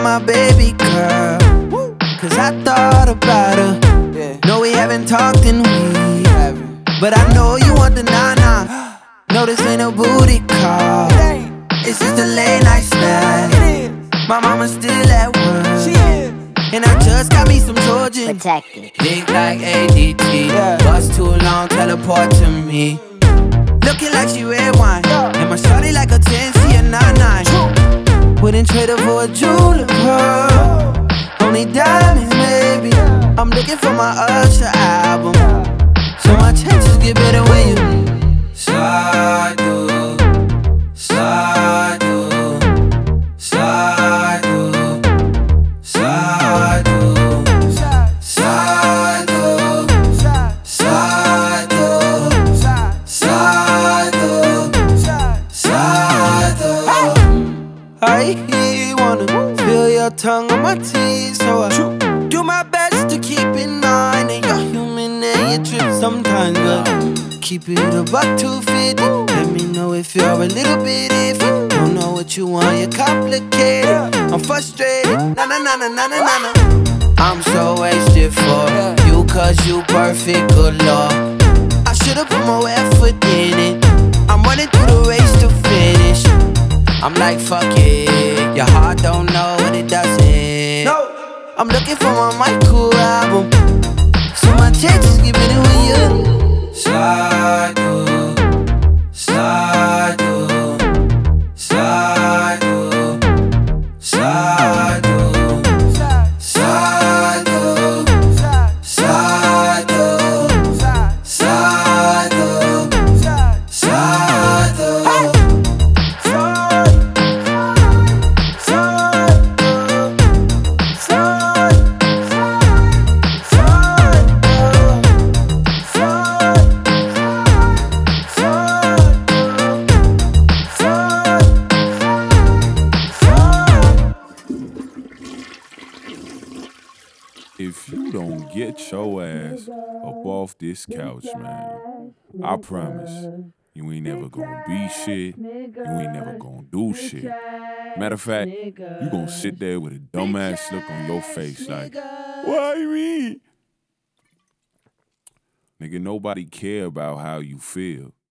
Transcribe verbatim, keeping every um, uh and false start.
my baby girl, cause I thought about her. No, we haven't talked in weeks, but I know you want the nana. No, this ain't a booty call, it's just a late night snack. My mama's still at work, and I just got me some Georgian. Protected. Think like A D T, bust too long, teleport to me. Looking like she red wine, and my shawty like a ten, she a nine nine. Wouldn't trade her for a jeweler, pearl. Only diamonds, maybe. I'm looking for my Usher album, so my chances get better when you slide through, slide through, slide through, slide through, slide through, slide through, slide through, slide through. I wanna feel your tongue on my teeth, so I do my best to keep in mind that you're human and you trip sometimes, but keep it a buck two fifty. Let me know if you're a little bit iffy. Don't know what you want, you're complicated. I'm frustrated, na na na na na na na. I'm so wasted for you, cause you perfect, good lord. I should've put more effort in it. I'm running through the race to finish. I'm like, fuck it, your heart don't know what it doesn't. No, I'm looking for my Michael album, so my chances get better when you slide through, slide through, slide through, slide through, slide through, slide through, slide through, slide through. If you don't get your ass up off this couch, man, I promise you ain't never gonna be shit, you ain't never gonna do shit. Matter of fact, you gonna sit there with a dumbass look on your face like, why me? Nigga, nobody care about how you feel.